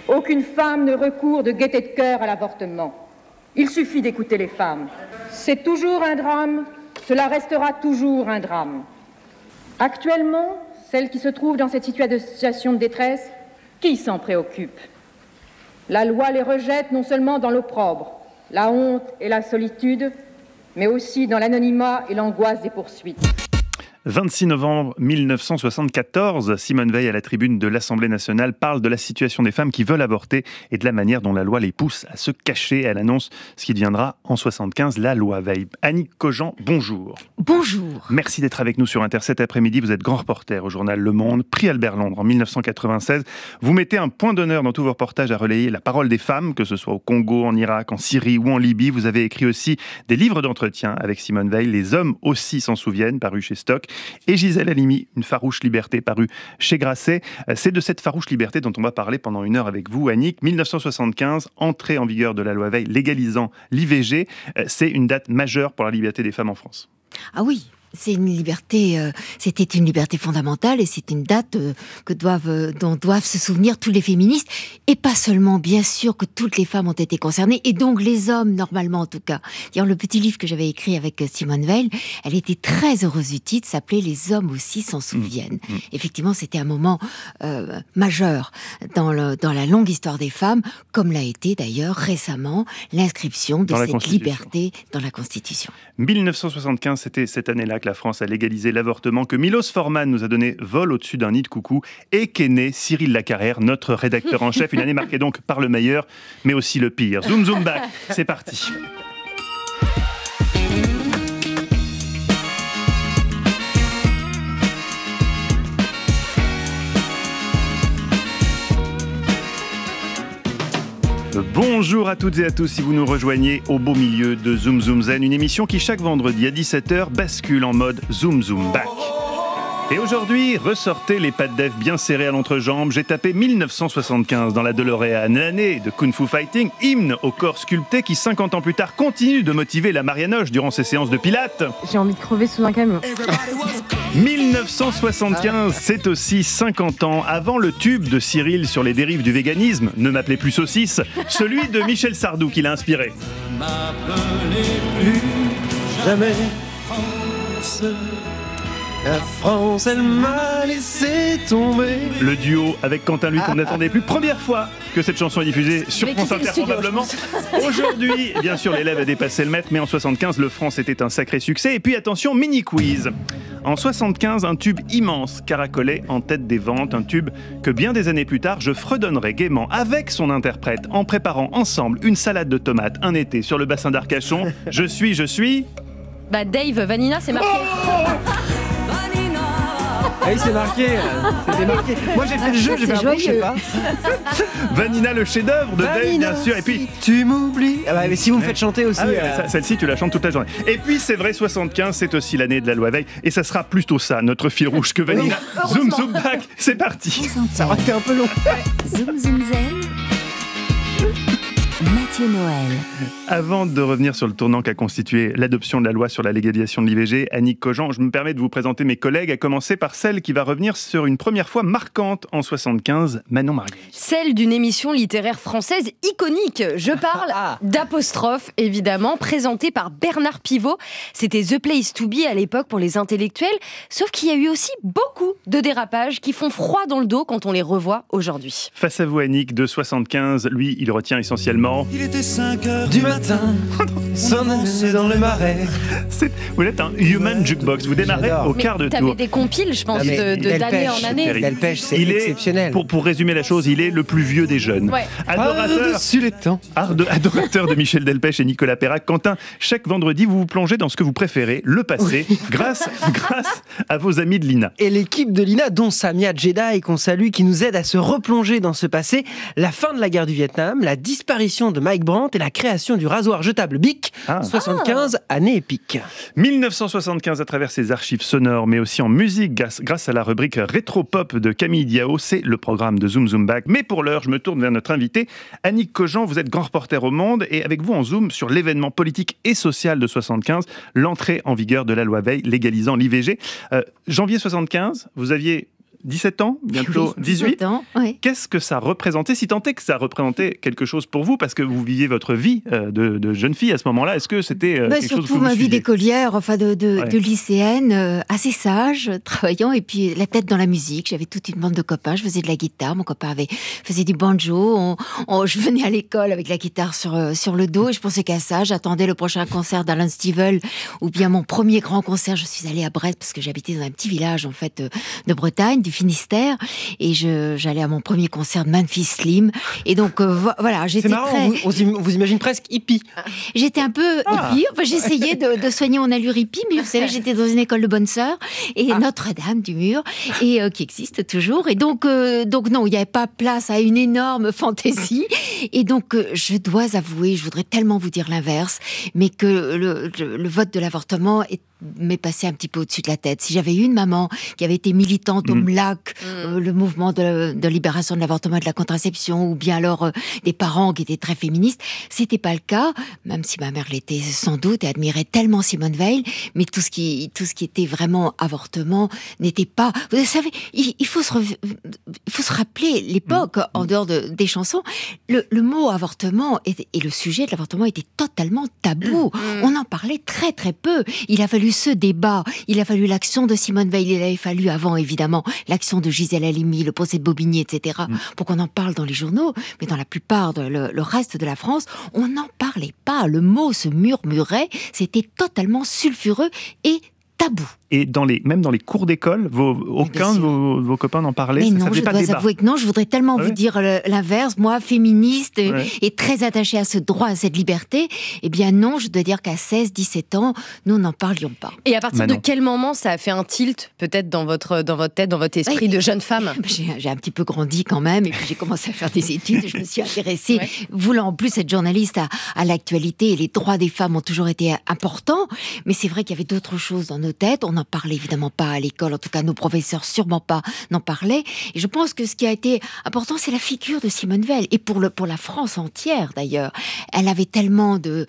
Aucune femme ne recourt de gaieté de cœur à l'avortement. Il suffit d'écouter les femmes. C'est toujours un drame, cela restera toujours un drame. Actuellement, celles qui se trouvent dans cette situation de détresse, qui s'en préoccupe? La loi les rejette non seulement dans l'opprobre, la honte et la solitude, mais aussi dans l'anonymat et l'angoisse des poursuites. 26 novembre 1974, Simone Veil à la tribune de l'Assemblée nationale parle de la situation des femmes qui veulent avorter et de la manière dont la loi les pousse à se cacher. Elle annonce ce qui deviendra en 75 la loi Veil. Annick Cogent, bonjour. Bonjour. Merci d'être avec nous sur Inter cet après-midi. Vous êtes grand reporter au journal Le Monde, prix Albert Londres en 1996. Vous mettez un point d'honneur dans tous vos reportages à relayer la parole des femmes, que ce soit au Congo, en Irak, en Syrie ou en Libye. Vous avez écrit aussi des livres d'entretien avec Simone Veil. Les hommes aussi s'en souviennent, paru chez Stock. Et Gisèle Halimi, une farouche liberté, parue chez Grasset. C'est de cette farouche liberté dont on va parler pendant une heure avec vous, Annick. 1975, entrée en vigueur de la loi Veil légalisant l'IVG. C'est une date majeure pour la liberté des femmes en France. Ah oui, c'est une liberté, c'était une liberté fondamentale et c'est une date dont doivent se souvenir tous les féministes et pas seulement, bien sûr, que toutes les femmes ont été concernées et donc les hommes, normalement en tout cas. D'ailleurs, le petit livre que j'avais écrit avec Simone Veil, elle était très heureuse du titre, s'appelait « Les hommes aussi s'en souviennent ». Effectivement, c'était un moment majeur dans la longue histoire des femmes, comme l'a été d'ailleurs récemment l'inscription de cette liberté dans la Constitution. 1975, c'était cette année-là que la France a légalisé l'avortement, que Milos Forman nous a donné vol au-dessus d'un nid de coucou et qu'est né Cyril Lacarrère, notre rédacteur en chef. Une année marquée donc par le meilleur, mais aussi le pire. Zoom zoom back, c'est parti. Bonjour à toutes et à tous si vous nous rejoignez au beau milieu de Zoom Zoom Zen, une émission qui chaque vendredi à 17h bascule en mode Zoom Zoom Back. Et aujourd'hui, ressortez les pattes d'Ève bien serrées à l'entrejambe. J'ai tapé 1975 dans la DeLorean, l'année de Kung Fu Fighting, hymne au corps sculpté qui 50 ans plus tard continue de motiver la Marianoche durant ses séances de pilates. J'ai envie de crever sous un camion. 1975, c'est aussi 50 ans avant le tube de Cyril sur les dérives du véganisme, ne m'appelez plus saucisse, celui de Michel Sardou qui l'a inspiré. Ne m'appelez plus jamais France. La France, elle m'a laissé tomber. Le duo avec Quentin Louis qu'on n'attendait plus. Première fois que cette chanson est diffusée sur France Inter probablement. Aujourd'hui, bien sûr, l'élève a dépassé le maître, mais en 75, le France était un sacré succès. Et puis attention, mini quiz. En 75, un tube immense caracolait en tête des ventes, un tube que bien des années plus tard, je fredonnerai gaiement avec son interprète en préparant ensemble une salade de tomates un été sur le bassin d'Arcachon. Je suis... Bah Dave, Vanina, c'est marqué. Ah oui, c'est marqué. C'était marqué. Moi, j'ai fait le jeu, j'ai fait un bon, je sais pas. Vanina, le chef-d'œuvre de Dave, bien sûr. Et puis, tu m'oublies. Ah bah, mais si vous me faites chanter aussi. Celle-ci, tu la chantes toute la journée. Et puis, c'est vrai, 75, c'est aussi l'année de la loi Veil. Et ça sera plutôt ça, notre fil rouge que Vanina. Zoom, zoom, back, c'est parti. Ça aurait été un peu long. Zoom, zoom, zen. Mathieu Noël. Avant de revenir sur le tournant qu'a constitué l'adoption de la loi sur la légalisation de l'IVG, Annick Cogent, je me permets de vous présenter mes collègues, à commencer par celle qui va revenir sur une première fois marquante en 75, Manon Marguerite. Celle d'une émission littéraire française iconique. Je parle d'Apostrophe, évidemment, présentée par Bernard Pivot. C'était The Place to Be à l'époque pour les intellectuels, sauf qu'il y a eu aussi beaucoup de dérapages qui font froid dans le dos quand on les revoit aujourd'hui. Face à vous, Annick, de 75, lui, il retient essentiellement... Il était 5h du matin, s'emmenait dans le marais. Vous êtes un human jukebox, vous démarrez au quart de tour. T'avais des compiles, je pense, d'année en année. Delpech, c'est exceptionnel. Pour résumer la chose, il est le plus vieux des jeunes. Ouais. Adorateur de Michel Delpech et Nicolas Perrac. Quentin, chaque vendredi, vous vous plongez dans ce que vous préférez, le passé, grâce à vos amis de l'INA. Et l'équipe de l'INA, dont Samia Jedi, qu'on salue, qui nous aide à se replonger dans ce passé, la fin de la guerre du Vietnam, la disparition de Mike Brandt et la création du rasoir jetable Bic, 75, année épique. 1975 à travers ses archives sonores, mais aussi en musique grâce à la rubrique Rétro-Pop de Camille Diao, c'est le programme de Zoom Zoom Back. Mais pour l'heure, je me tourne vers notre invité, Annick Cogent, vous êtes grand reporter au Monde, et avec vous on zoome sur l'événement politique et social de 75, l'entrée en vigueur de la loi Veil légalisant l'IVG. Janvier 75, vous aviez 17 ans, bientôt 18 ans, oui. Qu'est-ce que ça représentait, si tant est que ça représentait quelque chose pour vous, parce que vous viviez votre vie de jeune fille à ce moment-là, est-ce que c'était quelque chose que vous surtout ma vie suiviez d'écolière, enfin de lycéenne, assez sage, travaillant, et puis la tête dans la musique. J'avais toute une bande de copains, je faisais de la guitare, mon copain faisait du banjo, je venais à l'école avec la guitare sur le dos, et je pensais qu'à ça, j'attendais le prochain concert d'Alan Stivell, ou bien mon premier grand concert. Je suis allée à Brest, parce que j'habitais dans un petit village en fait de Bretagne, du Finistère, et j'allais à mon premier concert de Memphis Slim, et donc voilà, j'étais C'est marrant, vous imagine presque hippie. J'étais un peu hippie, enfin, j'essayais de soigner mon allure hippie, mais vous savez, j'étais dans une école de bonnes sœurs, et Notre-Dame du Mur, et qui existe toujours, et donc non, il n'y avait pas place à une énorme fantaisie, et donc je dois avouer, je voudrais tellement vous dire l'inverse, mais que le vote de l'avortement m'est passé un petit peu au-dessus de la tête. Si j'avais eu une maman qui avait été militante au MLAC, le mouvement de libération de l'avortement et de la contraception, ou bien alors des parents qui étaient très féministes, c'était pas le cas, même si ma mère l'était sans doute et admirait tellement Simone Veil, mais tout ce qui était vraiment avortement n'était pas... Vous savez, il faut se rappeler l'époque, en dehors des chansons, le mot avortement et le sujet de l'avortement était totalement tabou. On en parlait très très peu. Il a fallu ce débat, il a fallu l'action de Simone Veil, il avait fallu avant évidemment l'action de Gisèle Halimi, le procès de Bobigny, etc. pour qu'on en parle dans les journaux, mais dans la plupart le reste de la France, on n'en parlait pas. Le mot se murmurait, c'était totalement sulfureux et tabou. Et même dans les cours d'école, aucun de vos copains n'en parlait? Mais ça non, faisait je pas dois débat. avouer que non, je voudrais tellement vous dire l'inverse. Moi, féministe et très attachée à ce droit, à cette liberté, eh bien non, je dois dire qu'à 16, 17 ans, nous n'en parlions pas. Et à partir de quel moment ça a fait un tilt, peut-être dans votre tête, dans votre esprit de jeune femme? J'ai un petit peu grandi quand même, et puis j'ai commencé à faire des études, et je me suis intéressée, voulant en plus être journaliste, à l'actualité, et les droits des femmes ont toujours été importants, mais c'est vrai qu'il y avait d'autres choses dans nos têtes. On n'en parlait évidemment pas à l'école, en tout cas nos professeurs sûrement pas n'en parlaient, et je pense que ce qui a été important, c'est la figure de Simone Veil, et pour la France entière d'ailleurs. Elle avait tellement de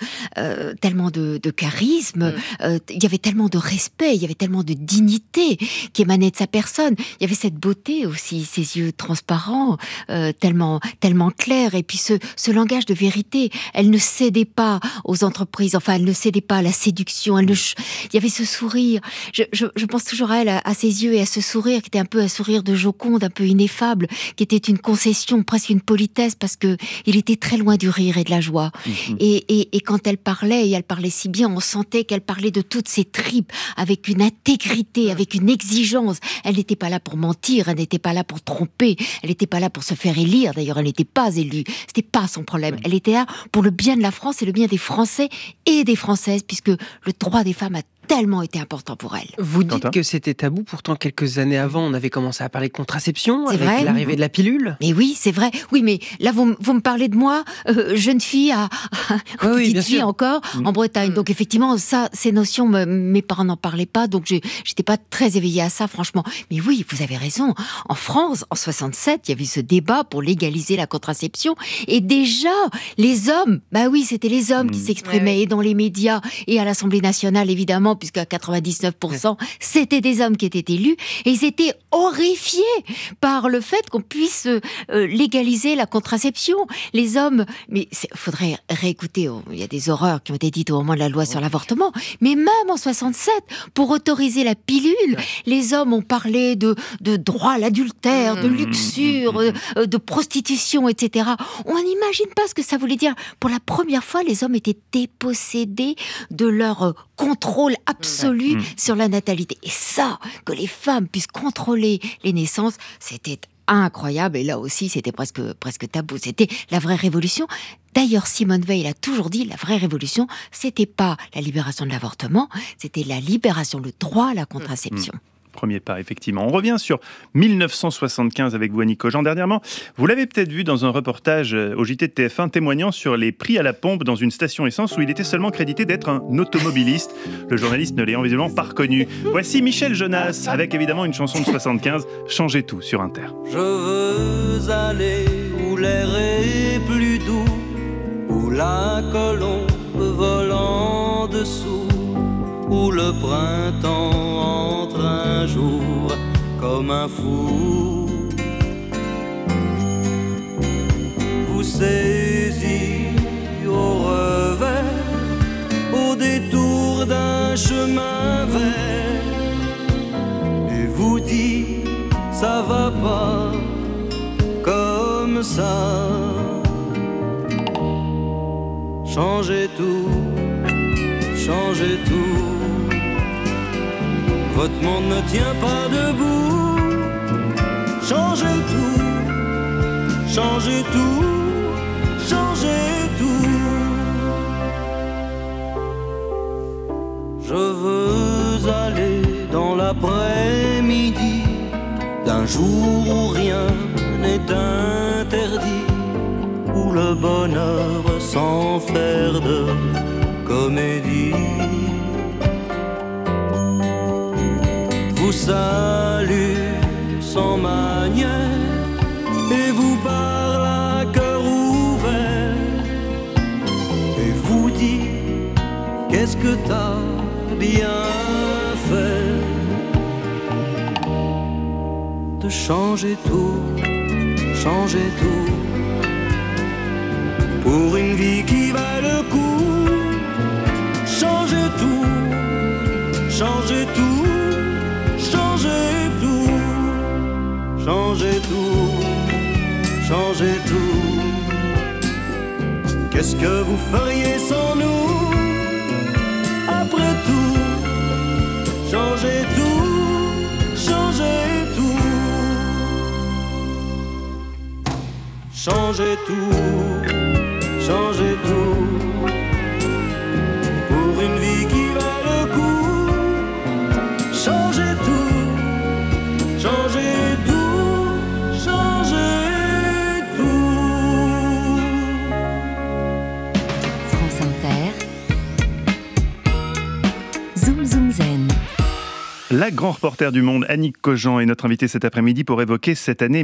charisme, il y avait tellement de respect, il y avait tellement de dignité qui émanait de sa personne, il y avait cette beauté aussi, ses yeux transparents, tellement clairs, et puis ce langage de vérité. Elle ne cédait pas aux entreprises, enfin elle ne cédait pas à la séduction, il y avait ce sourire. Je pense toujours à elle, à ses yeux et à ce sourire qui était un peu un sourire de Joconde, un peu ineffable, qui était une concession, presque une politesse, parce que il était très loin du rire et de la joie. Et quand elle parlait, et elle parlait si bien, on sentait qu'elle parlait de toutes ses tripes, avec une intégrité, avec une exigence. Elle n'était pas là pour mentir, elle n'était pas là pour tromper, elle n'était pas là pour se faire élire. D'ailleurs, elle n'était pas élue, c'était pas son problème. Elle était là pour le bien de la France et le bien des Français et des Françaises, puisque le droit des femmes a tellement été important pour elle. Vous dites que c'était tabou, pourtant quelques années avant, on avait commencé à parler de contraception, avec l'arrivée de la pilule. Mais oui, c'est vrai. Oui, mais là, vous me parlez de moi, jeune fille, petite fille encore, en Bretagne. Donc effectivement, ça, ces notions, mes parents n'en parlaient pas, donc j'étais pas très éveillée à ça, franchement. Mais oui, vous avez raison. En France, en 67, il y avait ce débat pour légaliser la contraception, et déjà, les hommes, c'était les hommes qui s'exprimaient, et dans les médias, et à l'Assemblée nationale, évidemment, puisqu'à 99%, c'était des hommes qui étaient élus, et ils étaient horrifiés par le fait qu'on puisse légaliser la contraception. Les hommes, mais il faudrait réécouter, il y a des horreurs qui ont été dites au moment de la loi sur l'avortement, mais même en 67, pour autoriser la pilule, les hommes ont parlé de droit à l'adultère, de luxure, de prostitution, etc. On n'imagine pas ce que ça voulait dire. Pour la première fois, les hommes étaient dépossédés de leur contrôle absolu sur la natalité. Et ça, que les femmes puissent contrôler les naissances, c'était incroyable. Et là aussi, c'était presque tabou. C'était la vraie révolution. D'ailleurs, Simone Veil a toujours dit, la vraie révolution, c'était pas la libération de l'avortement, c'était la libération, le droit à la contraception. Premier pas, effectivement. On revient sur 1975 avec vous, Annie Cogent. Dernièrement, vous l'avez peut-être vu dans un reportage au JT de TF1 témoignant sur les prix à la pompe dans une station essence où il était seulement crédité d'être un automobiliste. Le journaliste ne l'ayant visiblement pas reconnu. Voici Michel Jonas avec évidemment une chanson de 75, Changez tout sur Inter. Je veux aller où l'air est plus doux, où la colombe vole en dessous, où le printemps entre un jour comme un fou. Vous saisit au revers, au détour d'un chemin vert, et vous dit ça va pas comme ça. Changez tout, changez tout. Votre monde ne tient pas debout. Changez tout, changez tout, changez tout. Je veux aller dans l'après-midi d'un jour où rien n'est interdit, où le bonheur sans faire de comédie vous salue sans manière et vous parle à cœur ouvert et vous dit qu'est-ce que t'as bien fait de changer tout, changer tout pour une vie qui va le coup. Changez tout, changez tout, changez tout, changez tout, changez tout. Qu'est-ce que vous feriez sans nous? Après tout, changez tout, changez tout, changez tout, changez tout pour une vie qui va le coup. Changez tout, changez tout, changez tout. France Inter, Zoom Zoom Zen. La grand reporter du Monde, Annick Cogent, est notre invitée cet après-midi pour évoquer cette année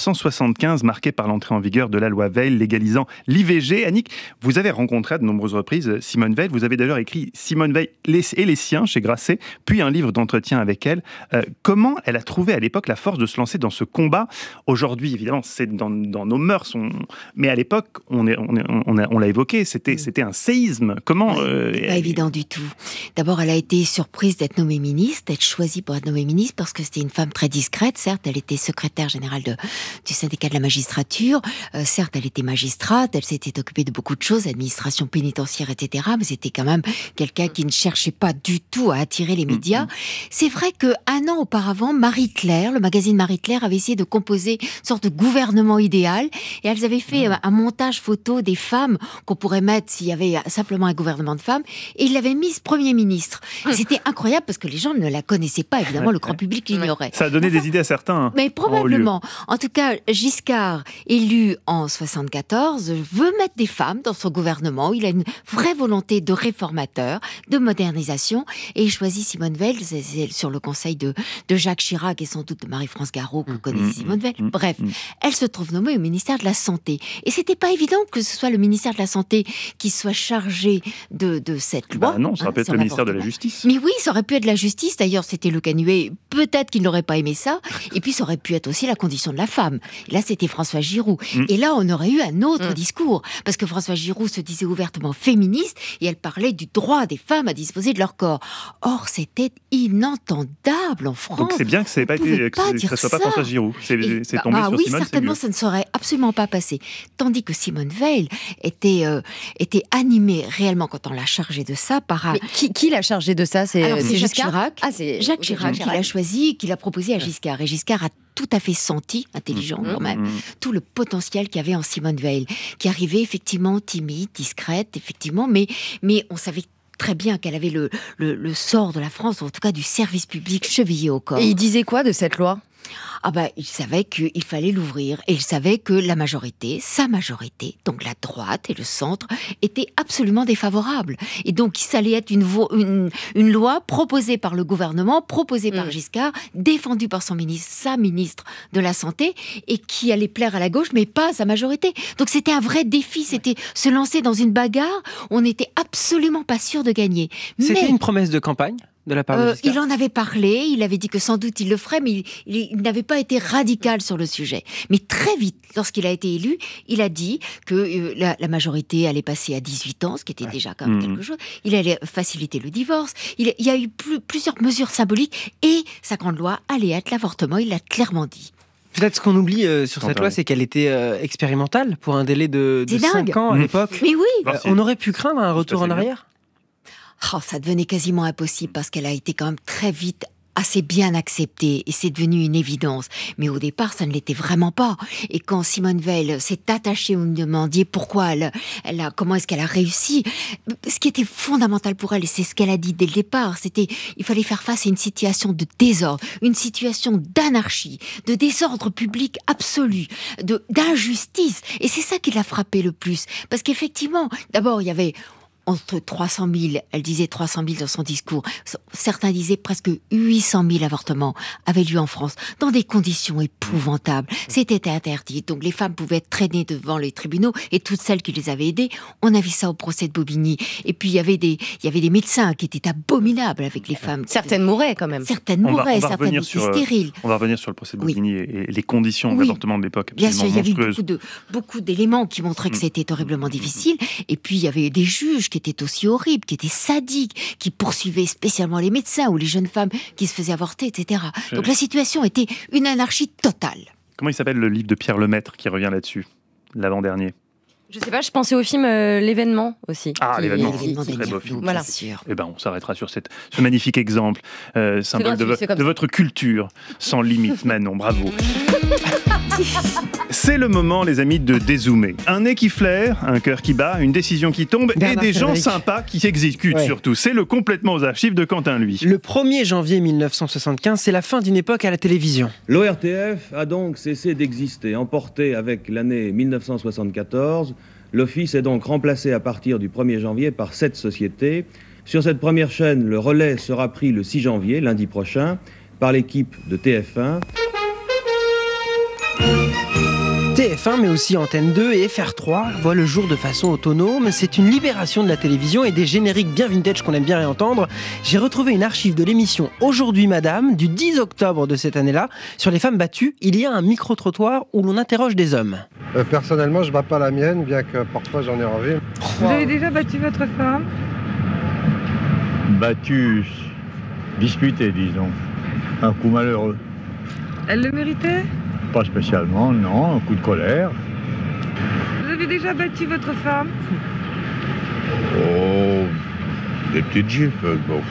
1975 marquée par l'entrée en vigueur de la loi Veil légalisant l'IVG. Annick, vous avez rencontré à de nombreuses reprises Simone Veil. Vous avez d'ailleurs écrit Simone Veil et les siens chez Grasset, puis un livre d'entretien avec elle. Comment elle a trouvé à l'époque la force de se lancer dans ce combat? Aujourd'hui, évidemment, c'est dans nos mœurs, mais à l'époque, on l'a évoqué, c'était un séisme. Comment Pas évident du tout. D'abord, elle a été surprise d'être nommée ministre, d'être choisie pour être nommée ministre parce que c'était une femme très discrète. Certes, elle était secrétaire générale du syndicat de la magistrature. Certes, elle était magistrate. Elle s'était occupée de beaucoup de choses, administration pénitentiaire, etc. Mais c'était quand même quelqu'un qui ne cherchait pas du tout à attirer les médias. C'est vrai qu'un an auparavant, Marie-Claire, le magazine Marie-Claire, avait essayé de composer une sorte de gouvernement idéal. Et elles avaient fait un montage photo des femmes qu'on pourrait mettre s'il y avait simplement un gouvernement de femmes. Et ils l'avaient mise Premier ministre. C'était incroyable parce que les gens ne la connaissaient pas, évidemment, le grand public l'ignorait. Ça a donné des idées à certains. Mais probablement. En tout cas, Giscard, élu en 74, veut mettre des femmes dans son gouvernement. Il a une vraie volonté de réformateur, de modernisation, et il choisit Simone Veil. C'est sur le conseil de Jacques Chirac et sans doute de Marie-France Garot que connaît Simone Veil. Bref, elle se trouve nommée au ministère de la Santé. Et c'était pas évident que ce soit le ministère de la Santé qui soit chargé de cette loi. Non, ça aurait pu être le ministère de la Justice. Mais oui, ça aurait pu être la Justice. D'ailleurs, c'était le Canuet. Peut-être qu'il n'aurait pas aimé ça. Et puis, ça aurait pu être aussi la condition de la femme. Et là, c'était François Giroud. Et là, on aurait eu un autre discours. Parce que François Giroud se disait ouvertement féministe et elle parlait du droit des femmes à disposer de leur corps. Or, c'était inentendable en France. Donc, c'est bien que ça ne soit pas François Giroud. C'est tombé sur oui, Simone, certainement, ça ne serait absolument pas passé. Tandis que Simone Veil était animée réellement quand on l'a chargée de ça par... Mais qui l'a chargée de ça? C'est Jacques Chirac. C'est Jacques Chirac qui l'a choisi, qui l'a proposé à Giscard. Et Giscard a tout à fait senti, intelligent quand même, tout le potentiel qu'il y avait en Simone Veil, qui arrivait effectivement timide, discrète, effectivement, mais on savait très bien qu'elle avait le sort de la France, en tout cas du service public chevillé au corps. Et il disait quoi de cette loi? Il savait qu'il fallait l'ouvrir et il savait que la majorité, sa majorité, donc la droite et le centre, étaient absolument défavorables. Et donc, ça allait être une loi proposée par le gouvernement, proposée par Giscard, défendue par sa ministre de la Santé et qui allait plaire à la gauche, mais pas à sa majorité. Donc, c'était un vrai défi. C'était se lancer dans une bagarre. On n'était absolument pas sûr de gagner. C'était une promesse de campagne de la part de Giscard ? Il en avait parlé, il avait dit que sans doute il le ferait, mais il n'avait pas été radical sur le sujet. Mais très vite, lorsqu'il a été élu, il a dit que la majorité allait passer à 18 ans, ce qui était déjà quand même quelque chose. Il allait faciliter le divorce. Il y a eu plusieurs mesures symboliques et sa grande loi allait être l'avortement, il l'a clairement dit. Peut-être ce qu'on oublie sur cette loi, c'est qu'elle était expérimentale pour un délai de 5 ans à l'époque. Mais oui. On aurait pu craindre un retour en arrière ? Ça devenait quasiment impossible parce qu'elle a été quand même très vite assez bien acceptée et c'est devenu une évidence. Mais au départ, ça ne l'était vraiment pas. Et quand Simone Veil s'est attachée, vous me demandiez pourquoi comment est-ce qu'elle a réussi. Ce qui était fondamental pour elle, et c'est ce qu'elle a dit dès le départ, c'était il fallait faire face à une situation de désordre, une situation d'anarchie, de désordre public absolu, d'injustice. Et c'est ça qui l'a frappée le plus. Parce qu'effectivement, d'abord, il y avait entre 300 000, elle disait 300 000 dans son discours, certains disaient presque 800 000 avortements avaient lieu en France, dans des conditions épouvantables. C'était interdit, donc les femmes pouvaient être traînées devant les tribunaux, et toutes celles qui les avaient aidées, on a vu ça au procès de Bobigny. Et puis il y avait des médecins qui étaient abominables avec les femmes. Certaines mouraient quand même. Certaines mouraient, certaines étaient stériles. On va revenir sur le procès de Bobigny et les conditions d'avortement de l'époque. Bien sûr, il y avait beaucoup d'éléments qui montraient que c'était horriblement difficile, et puis il y avait des juges qui étaient aussi horribles, qui étaient sadiques, qui poursuivaient spécialement les médecins ou les jeunes femmes qui se faisaient avorter, etc. Donc la situation était une anarchie totale. Comment il s'appelle le livre de Pierre Lemaitre qui revient là-dessus, l'avant-dernier? Je sais pas, je pensais au film L'événement aussi. L'événement, c'est très beau film. Voilà. On s'arrêtera sur ce magnifique exemple, symbole de votre culture, sans limite. Manon, bravo. C'est le moment, les amis, de dézoomer. Un nez qui flaire, un cœur qui bat, une décision qui tombe et des gens sympas qui exécutent surtout. C'est le complètement aux archives de Quentin Lui. Le 1er janvier 1975, c'est la fin d'une époque à la télévision. L'ORTF a donc cessé d'exister. Emporté avec l'année 1974, l'office est donc remplacé à partir du 1er janvier par 7 sociétés. Sur cette première chaîne, le relais sera pris le 6 janvier, lundi prochain, par l'équipe de TF1. TF1, mais aussi Antenne 2 et FR3 voient le jour de façon autonome. C'est une libération de la télévision et des génériques bien vintage qu'on aime bien réentendre. J'ai retrouvé une archive de l'émission Aujourd'hui Madame du 10 octobre de cette année-là. Sur les femmes battues, il y a un micro-trottoir où l'on interroge des hommes. Personnellement, je ne bats pas la mienne, bien que parfois j'en ai envie. Vous avez déjà battu votre femme ? Battu, disputé, disons. Un coup malheureux. Elle le méritait ? Pas spécialement, non, un coup de colère. Vous avez déjà battu votre femme ? Oh, des petites gifles, bon.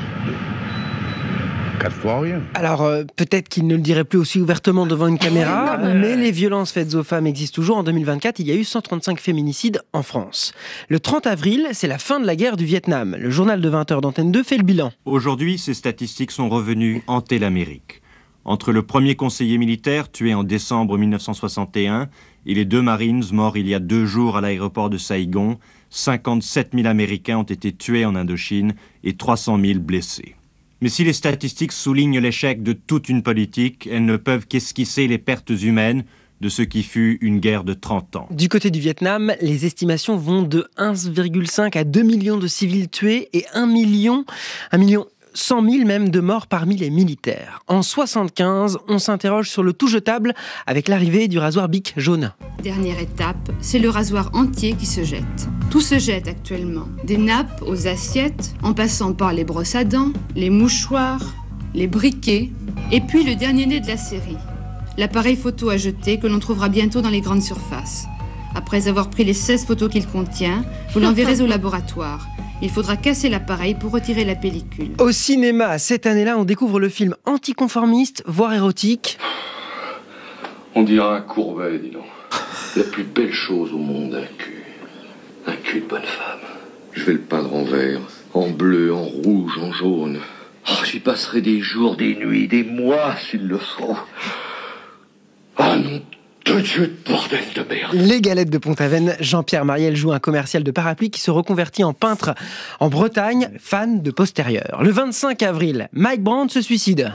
4 fois rien. Alors, peut-être qu'il ne le dirait plus aussi ouvertement devant une caméra, mais les violences faites aux femmes existent toujours. En 2024, il y a eu 135 féminicides en France. Le 30 avril, c'est la fin de la guerre du Vietnam. Le journal de 20h d'Antenne 2 fait le bilan. Aujourd'hui, ces statistiques sont revenues hanter l'Amérique. Entre le premier conseiller militaire, tué en décembre 1961, et les 2 Marines morts il y a 2 jours à l'aéroport de Saïgon, 57 000 Américains ont été tués en Indochine et 300 000 blessés. Mais si les statistiques soulignent l'échec de toute une politique, elles ne peuvent qu'esquisser les pertes humaines de ce qui fut une guerre de 30 ans. Du côté du Vietnam, les estimations vont de 1,5 à 2 millions de civils tués et 1 million 100 000 même de morts parmi les militaires. En 1975, on s'interroge sur le tout jetable avec l'arrivée du rasoir Bic jaune. Dernière étape, c'est le rasoir entier qui se jette. Tout se jette actuellement. Des nappes aux assiettes, en passant par les brosses à dents, les mouchoirs, les briquets, et puis le dernier né de la série, l'appareil photo à jeter que l'on trouvera bientôt dans les grandes surfaces. Après avoir pris les 16 photos qu'il contient, vous l'enverrez au laboratoire. Il faudra casser l'appareil pour retirer la pellicule. Au cinéma, cette année-là, on découvre le film anticonformiste, voire érotique. On dirait un Courbet, dis donc. La plus belle chose au monde, un cul. Un cul de bonne femme. Je vais le peindre en vert, en bleu, en rouge, en jaune. Oh, j'y passerai des jours, des nuits, des mois, s'il le faut. Ah non, de Dieu, bordel de merde. Les Galettes de Pont-Aven, Jean-Pierre Mariel joue un commercial de parapluie qui se reconvertit en peintre en Bretagne, fan de postérieur. Le 25 avril, Mike Brandt se suicide.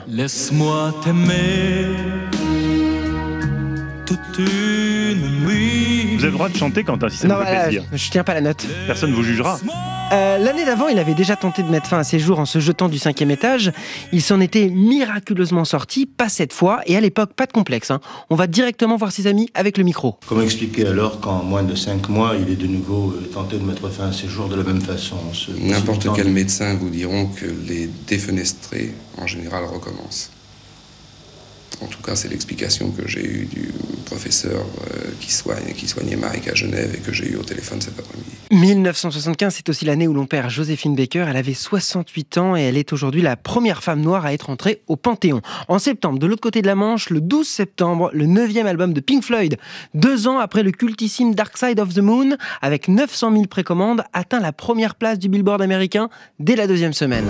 Laisse-moi t'aimer toute une nuit. avez le droit de chanter, Quentin, si ça vous fait plaisir. Je tiens pas la note. Personne ne vous jugera. L'année d'avant, il avait déjà tenté de mettre fin à ses jours en se jetant du 5e étage. Il s'en était miraculeusement sorti, pas cette fois, et à l'époque, pas de complexe. On va directement voir ses amis avec le micro. Comment expliquer alors qu'en moins de 5 mois, il est de nouveau tenté de mettre fin à ses jours de la même façon? N'importe quel médecin vous diront que les défenestrés, en général, recommencent. En tout cas, c'est l'explication que j'ai eue du professeur qui soignait Mike à Genève et que j'ai eu au téléphone cet après-midi. 1975, c'est aussi l'année où l'on perd Joséphine Baker. Elle avait 68 ans et elle est aujourd'hui la première femme noire à être entrée au Panthéon. En septembre, de l'autre côté de la Manche, le 12 septembre, le 9e album de Pink Floyd, 2 ans après le cultissime Dark Side of the Moon, avec 900 000 précommandes, atteint la première place du Billboard américain dès la 2e semaine.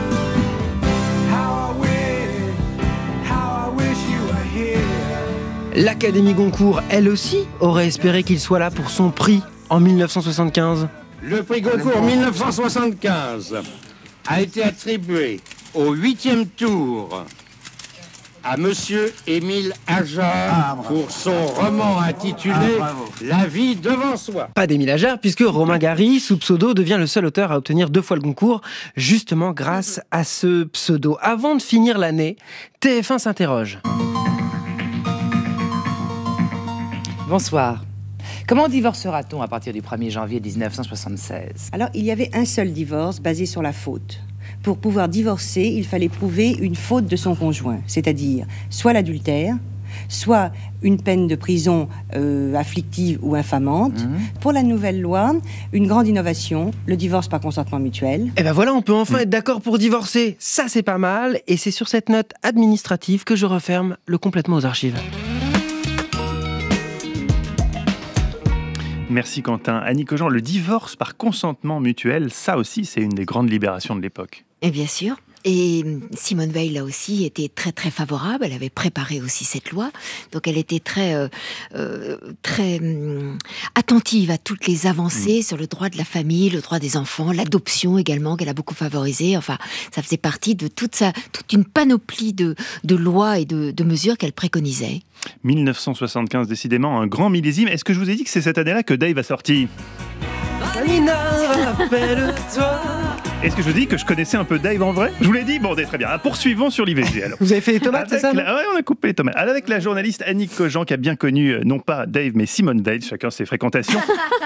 L'Académie Goncourt, elle aussi, aurait espéré qu'il soit là pour son prix en 1975. Le prix Goncourt 1975 a été attribué au 8e tour à Monsieur Émile Ajar pour son roman intitulé La vie devant soi. Pas d'Émile Ajar, puisque Romain Gary, sous pseudo, devient le seul auteur à obtenir 2 fois le Goncourt, justement grâce à ce pseudo. Avant de finir l'année, TF1 s'interroge. Bonsoir. Comment divorcera-t-on à partir du 1er janvier 1976 ? Alors, il y avait un seul divorce basé sur la faute. Pour pouvoir divorcer, il fallait prouver une faute de son conjoint, c'est-à-dire soit l'adultère, soit une peine de prison afflictive ou infamante. Pour la nouvelle loi, une grande innovation, le divorce par consentement mutuel. Et ben voilà, on peut enfin être d'accord pour divorcer. Ça, c'est pas mal. Et c'est sur cette note administrative que je referme le Complètement aux archives. Merci Quentin. Annie Cogent, le divorce par consentement mutuel, ça aussi c'est une des grandes libérations de l'époque. Et bien sûr. Et Simone Veil, là aussi, était très très favorable. Elle avait préparé aussi cette loi. Donc elle était très attentive à toutes les avancées sur le droit de la famille, le droit des enfants, l'adoption également, qu'elle a beaucoup favorisé. Enfin, ça faisait partie de toute une panoplie de lois et de mesures qu'elle préconisait. 1975, décidément, un grand millésime. Est-ce que je vous ai dit que c'est cette année-là que Dave a sorti ? Nina, rappelle-toi. Est-ce que je dis que je connaissais un peu Dave en vrai ? Je vous l'ai dit ? Bon, très bien. Poursuivons sur l'IVG alors. Vous avez fait les tomates, c'est ça ? Oui, on a coupé les tomates. Avec la journaliste Annie Cogent qui a bien connu, non pas Dave, mais Simone Veil, chacun ses fréquentations.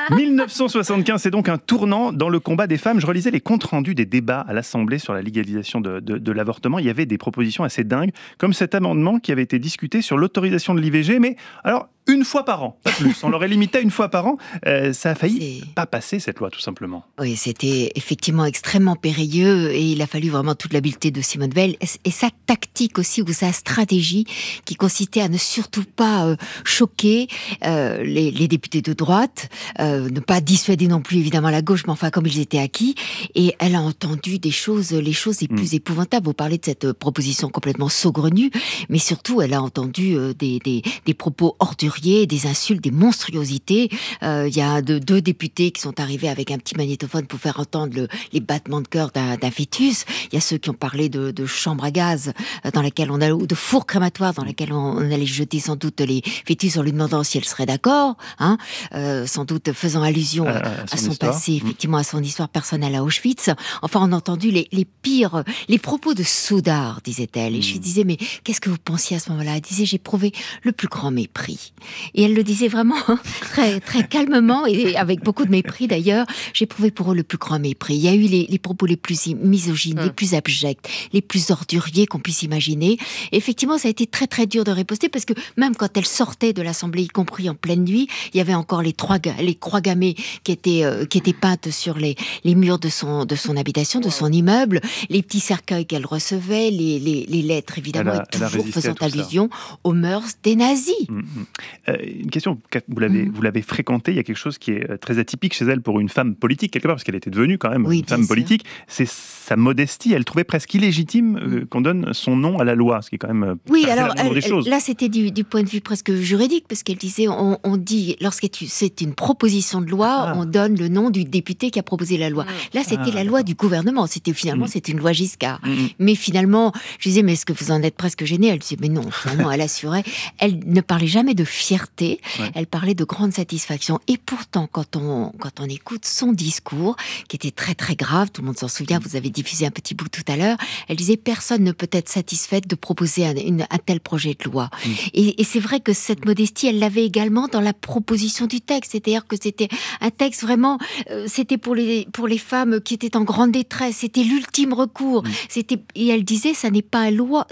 1975, c'est donc un tournant dans le combat des femmes. Je relisais les comptes rendus des débats à l'Assemblée sur la légalisation de l'avortement. Il y avait des propositions assez dingues, comme cet amendement qui avait été discuté sur l'autorisation de l'IVG, mais alors une fois par an, pas plus. On l'aurait limité à une fois par an. Ça a failli pas passer, cette loi, tout simplement. Oui, c'était effectivement extrêmement périlleux et il a fallu vraiment toute l'habileté de Simone Veil et sa tactique aussi, ou sa stratégie qui consistait à ne surtout pas choquer les députés de droite, ne pas dissuader non plus évidemment la gauche, mais enfin comme ils étaient acquis. Et elle a entendu les choses les plus épouvantables. Vous parlez de cette proposition complètement saugrenue, mais surtout elle a entendu des propos orduriers, des insultes, des monstruosités. Il y a deux députés qui sont arrivés avec un petit magnétophone pour faire entendre les battements de cœur d'un fœtus. Il y a ceux qui ont parlé de chambre à gaz dans laquelle ou de four crématoire dans laquelle on allait jeter sans doute les fœtus en lui demandant si elle serait d'accord, sans doute faisant allusion à son passé, effectivement à son histoire personnelle à Auschwitz. Enfin, on a entendu les pires, les propos de Soudard, disait-elle. Et je lui disais, mais qu'est-ce que vous pensiez à ce moment-là ? Elle disait, j'ai éprouvé le plus grand mépris. Et elle le disait vraiment très, très calmement et avec beaucoup de mépris d'ailleurs. J'ai éprouvé pour eux le plus grand mépris. Il y a eu les propos les plus misogynes, les plus abjects, les plus orduriers qu'on puisse imaginer. Et effectivement, ça a été très très dur de riposter parce que même quand elle sortait de l'Assemblée, y compris en pleine nuit, il y avait encore les croix gammées qui étaient peintes sur les murs de son habitation, de son immeuble, les petits cercueils qu'elle recevait, les lettres évidemment, et toujours faisant allusion aux mœurs des nazis. Une question, vous l'avez fréquentée, il y a quelque chose qui est très atypique chez elle pour une femme politique, quelque part, parce qu'elle était devenue quand même une femme politique. C'est sa modestie, elle trouvait presque illégitime qu'on donne son nom à la loi, ce qui est quand même alors là c'était du point de vue presque juridique, parce qu'elle disait, on dit, lorsque c'est une proposition de loi, on donne le nom du député qui a proposé la loi. Là c'était la loi du gouvernement, c'était une loi Giscard. Mais finalement, je disais, mais est-ce que vous en êtes presque gêné ? Elle disait, mais non, finalement elle assurait, elle ne parlait jamais de fille fierté, elle parlait de grande satisfaction. Et pourtant, quand on écoute son discours, qui était très très grave, tout le monde s'en souvient, vous avez diffusé un petit bout tout à l'heure, elle disait personne ne peut être satisfaite de proposer un tel projet de loi. Et c'est vrai que cette modestie, elle l'avait également dans la proposition du texte, c'est-à-dire que c'était un texte vraiment, c'était pour les femmes qui étaient en grande détresse, c'était l'ultime recours. Et elle disait, ça n'est pas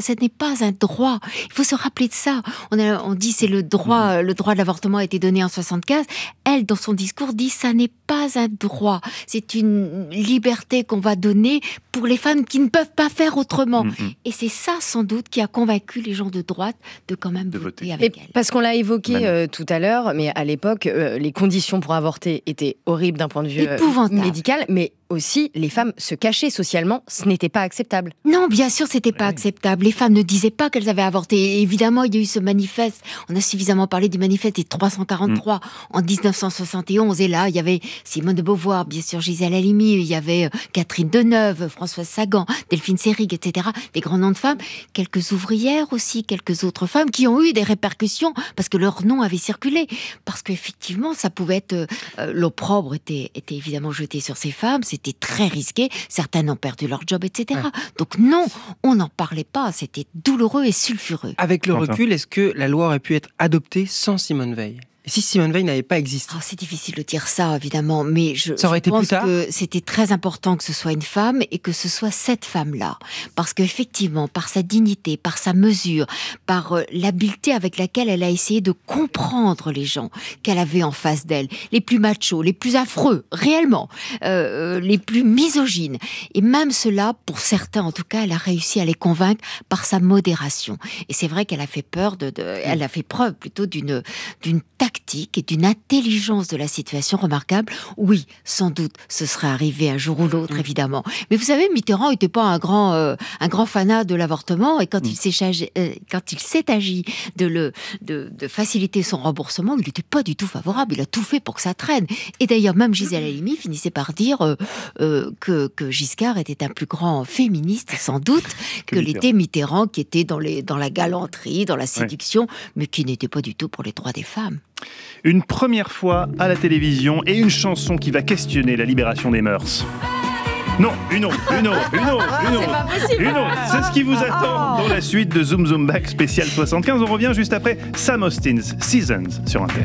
un droit. Il faut se rappeler de ça. On dit c'est le droit de l'avortement a été donné en 75. Elle, dans son discours, dit ça n'est pas un droit. C'est une liberté qu'on va donner pour les femmes qui ne peuvent pas faire autrement. Et c'est ça, sans doute, qui a convaincu les gens de droite de quand même voter avec elle. Parce qu'on l'a évoqué tout à l'heure, mais à l'époque, les conditions pour avorter étaient horribles d'un point de vue médical, mais aussi, les femmes se cachaient socialement, ce n'était pas acceptable. Non, bien sûr, c'était pas acceptable. Les femmes ne disaient pas qu'elles avaient avorté. Et évidemment, il y a eu ce manifeste. On a suffisamment parlé du manifeste des 343 en 1971. Et là, il y avait Simone de Beauvoir, bien sûr, Gisèle Halimi, il y avait Catherine Deneuve, Françoise Sagan, Delphine Seyrig, etc. Des grands noms de femmes. Quelques ouvrières aussi, quelques autres femmes qui ont eu des répercussions parce que leur nom avait circulé. Parce qu'effectivement, ça pouvait être... l'opprobre était évidemment jeté sur ces femmes. C'était très risqué, certaines ont perdu leur job, etc. Donc non, on n'en parlait pas, c'était douloureux et sulfureux. Avec le recul, est-ce que la loi aurait pu être adoptée sans Simone Veil ? Et si Simone Veil n'avait pas existé ? C'est difficile de dire ça, évidemment, mais je été pense plus tard que c'était très important que ce soit une femme et que ce soit cette femme-là. Parce qu'effectivement, par sa dignité, par sa mesure, par l'habileté avec laquelle elle a essayé de comprendre les gens qu'elle avait en face d'elle, les plus machos, les plus affreux, réellement, les plus misogynes. Et même cela, pour certains en tout cas, elle a réussi à les convaincre par sa modération. Et c'est vrai qu'elle a fait elle a fait preuve plutôt d'une tactique et d'une intelligence de la situation remarquable. Oui, sans doute, ce serait arrivé un jour ou l'autre, évidemment. Mais vous savez, Mitterrand n'était pas un grand fanat de l'avortement, et quand il s'est agi de faciliter son remboursement, il n'était pas du tout favorable. Il a tout fait pour que ça traîne. Et d'ailleurs, même Gisèle Halimi finissait par dire que Giscard était un plus grand féministe, sans doute, que l'était Mitterrand, qui était dans la galanterie, dans la séduction, mais qui n'était pas du tout pour les droits des femmes. Une première fois à la télévision et une chanson qui va questionner la libération des mœurs. Non, une autre. C'est pas possible. Une autre. C'est ce qui vous attend dans la suite de Zoom Zoom Back spécial 75. On revient juste après Sam Austin's Seasons sur Inter.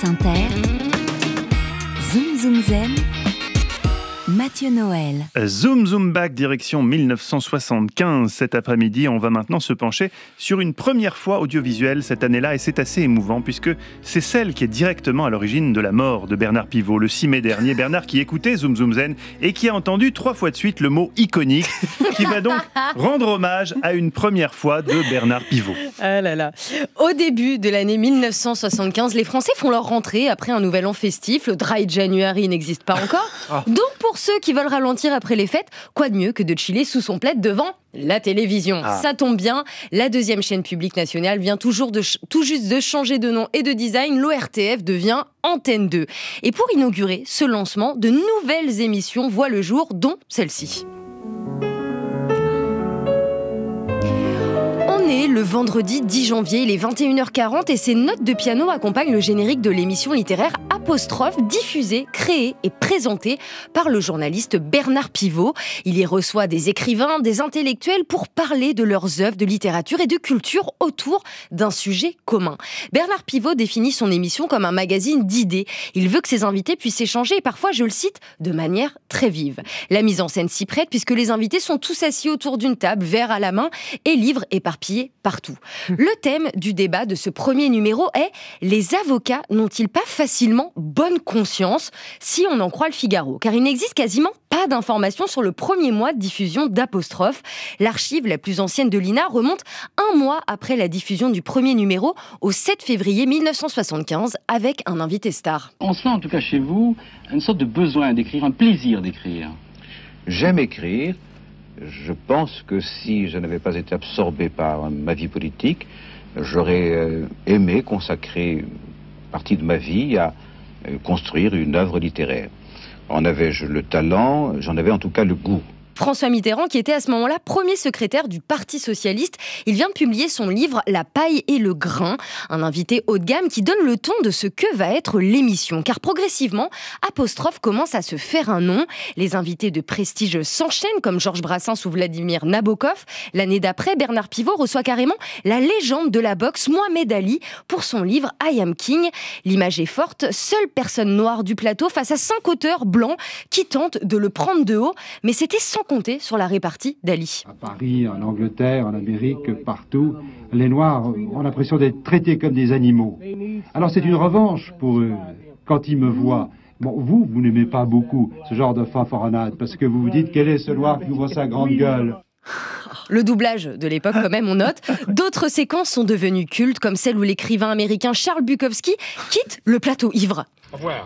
France Inter, Zoom Zoom Zen, Mathieu Noël. Zoom Zoom Back, direction 1975. Cet après-midi, on va maintenant se pencher sur une première fois audiovisuelle cette année-là, et c'est assez émouvant puisque c'est celle qui est directement à l'origine de la mort de Bernard Pivot. Le 6 mai dernier, Bernard qui écoutait Zoom Zoom Zen et qui a entendu 3 fois de suite le mot iconique, qui va donc rendre hommage à une première fois de Bernard Pivot. Ah là là. Au début de l'année 1975, les Français font leur rentrée après un nouvel an festif. Le Dry January n'existe pas encore. Donc pour ceux qui veulent ralentir après les fêtes, quoi de mieux que de chiller sous son plaid devant la télévision. Ça tombe bien, la deuxième chaîne publique nationale vient tout juste de changer de nom et de design. L'ORTF devient Antenne 2. Et pour inaugurer ce lancement, de nouvelles émissions voient le jour, dont celle-ci. Le vendredi 10 janvier, il est 21h40 et ces notes de piano accompagnent le générique de l'émission littéraire Apostrophe, diffusée, créée et présentée par le journaliste Bernard Pivot. Il y reçoit des écrivains, des intellectuels pour parler de leurs œuvres de littérature et de culture autour d'un sujet commun. Bernard Pivot définit son émission comme un magazine d'idées. Il veut que ses invités puissent échanger et parfois, je le cite, de manière très vive. La mise en scène s'y prête puisque les invités sont tous assis autour d'une table, verre à la main et livres éparpillés partout. Le thème du débat de ce premier numéro est « Les avocats n'ont-ils pas facilement bonne conscience ?» si on en croit le Figaro, car il n'existe quasiment pas d'informations sur le premier mois de diffusion d'Apostrophe. L'archive la plus ancienne de l'INA remonte 1 mois après la diffusion du premier numéro, au 7 février 1975, avec un invité star. On sent en tout cas chez vous une sorte de besoin d'écrire, un plaisir d'écrire. J'aime écrire. Je pense que si je n'avais pas été absorbé par ma vie politique, j'aurais aimé consacrer une partie de ma vie à construire une œuvre littéraire. En avais-je le talent, j'en avais en tout cas le goût. François Mitterrand, qui était à ce moment-là premier secrétaire du Parti socialiste, il vient de publier son livre « La paille et le grain », un invité haut de gamme qui donne le ton de ce que va être l'émission. Car progressivement, Apostrophe commence à se faire un nom. Les invités de prestige s'enchaînent, comme Georges Brassens ou Vladimir Nabokov. L'année d'après, Bernard Pivot reçoit carrément la légende de la boxe Mohamed Ali pour son livre « I Am King ». L'image est forte, seule personne noire du plateau face à 5 auteurs blancs qui tentent de le prendre de haut, mais c'était sans compter sur la répartie d'Ali. À Paris, en Angleterre, en Amérique, partout, les Noirs ont l'impression d'être traités comme des animaux. Alors c'est une revanche pour eux quand ils me voient. Bon, vous n'aimez pas beaucoup ce genre de fanfaronnade parce que vous vous dites quel est ce Noir qui ouvre sa grande gueule. Le doublage de l'époque, quand même, on note. D'autres séquences sont devenues cultes, comme celle où l'écrivain américain Charles Bukowski quitte le plateau ivre. Au revoir.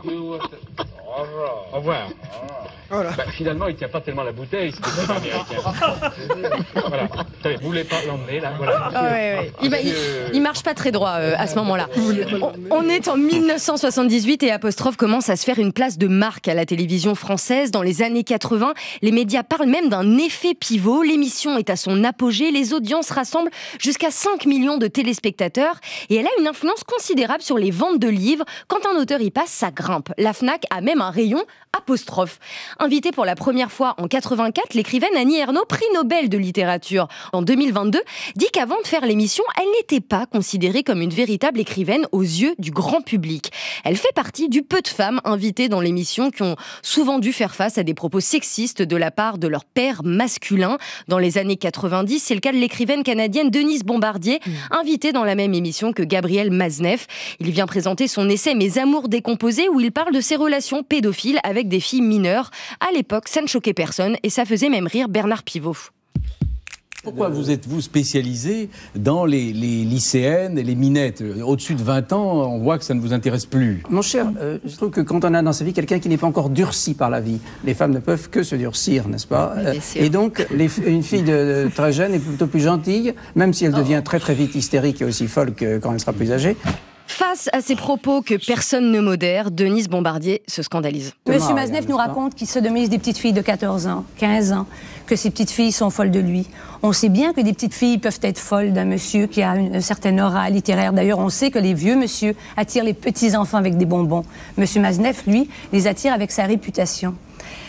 Au revoir. Voilà. Bah, finalement, il ne tient pas tellement la bouteille, c'était pas américain. Voilà. Vous voulez pas l'emmener, là, voilà. Ouais. Il marche pas très droit à ce moment-là. On est en 1978 et Apostrophe commence à se faire une place de marque à la télévision française. Dans les années 80, les médias parlent même d'un effet pivot. L'émission est à son apogée, les audiences rassemblent jusqu'à 5 millions de téléspectateurs et elle a une influence considérable sur les ventes de livres. Quand un auteur y passe, ça grimpe. La Fnac a même un rayon Apostrophe. Invitée pour la première fois en 84, l'écrivaine Annie Ernaux, prix Nobel de littérature en 2022, dit qu'avant de faire l'émission, elle n'était pas considérée comme une véritable écrivaine aux yeux du grand public. Elle fait partie du peu de femmes invitées dans l'émission qui ont souvent dû faire face à des propos sexistes de la part de leur père masculin. Dans les années 90, c'est le cas de l'écrivaine canadienne Denise Bombardier, invitée dans la même émission que Gabriel Maznev. Il vient présenter son essai « Mes amours décomposés » où il parle de ses relations pédophiles avec des filles mineures. À l'époque, ça ne choquait personne et ça faisait même rire Bernard Pivot. Pourquoi vous êtes-vous spécialisé dans les lycéennes et les minettes? Au-dessus de 20 ans, on voit que ça ne vous intéresse plus. Mon cher, je trouve que quand on a dans sa vie quelqu'un qui n'est pas encore durci par la vie, les femmes ne peuvent que se durcir, n'est-ce pas? Et donc, une fille très jeune est plutôt plus gentille, même si elle devient très très vite hystérique et aussi folle que quand elle sera plus âgée. Face à ces propos que personne ne modère, Denise Bombardier se scandalise. Monsieur Maznev nous raconte qu'il sodomise des petites filles de 14 ans, 15 ans, que ces petites filles sont folles de lui. On sait bien que des petites filles peuvent être folles d'un monsieur qui a une certaine aura littéraire. D'ailleurs, on sait que les vieux monsieur attirent les petits enfants avec des bonbons. Monsieur Maznev, lui, les attire avec sa réputation.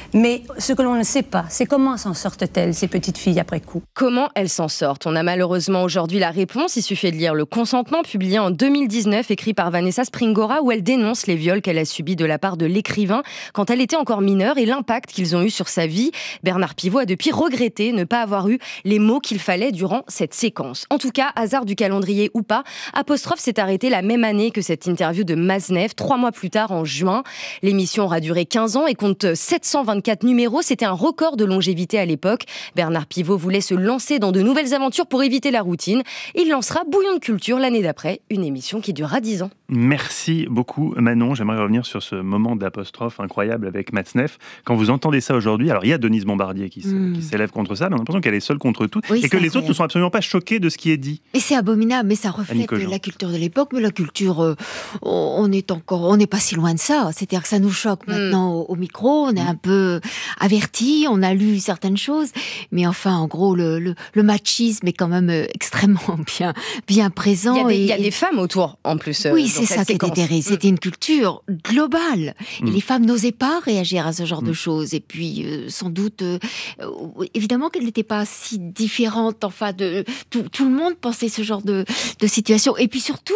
Mais ce que l'on ne sait pas, c'est comment s'en sortent-elles, ces petites filles, après coup. Comment elles s'en sortent? On a malheureusement aujourd'hui la réponse. Il suffit de lire Le Consentement, publié en 2019, écrit par Vanessa Springora, où elle dénonce les viols qu'elle a subis de la part de l'écrivain quand elle était encore mineure et l'impact qu'ils ont eu sur sa vie. Bernard Pivot a depuis regretté ne pas avoir eu les mots qu'il fallait durant cette séquence. En tout cas, hasard du calendrier ou pas, Apostrophe s'est arrêté la même année que cette interview de Maznev, 3 mois plus tard, en juin. L'émission aura duré 15 ans et compte 724 numéros. C'était un record de longévité à l'époque. Bernard Pivot voulait se lancer dans de nouvelles aventures pour éviter la routine. Il lancera Bouillon de culture l'année d'après, une émission qui durera 10 ans. Merci beaucoup Manon. J'aimerais revenir sur ce moment d'apostrophe incroyable avec Maznev. Quand vous entendez ça aujourd'hui, alors il y a Denise Bombardier qui s'élève contre ça, mais on a l'impression qu'elle est seule contre tout et que les autres ne sont absolument pas choqués de ce qui est dit. Et c'est abominable, mais ça reflète la culture de l'époque. Mais la culture, on n'est pas si loin de ça. C'est-à-dire que ça nous choque maintenant au micro. On est un peu avertis, on a lu certaines choses, mais enfin, en gros, le machisme est quand même extrêmement bien présent. Il y a des femmes autour, en plus. Oui, c'est ça qui était terrible. C'était une culture globale. Et les femmes n'osaient pas réagir à ce genre de choses. Et puis, sans doute, évidemment qu'elles n'étaient pas si différentes. Enfin, tout le monde pensait ce genre de situation. Et puis surtout,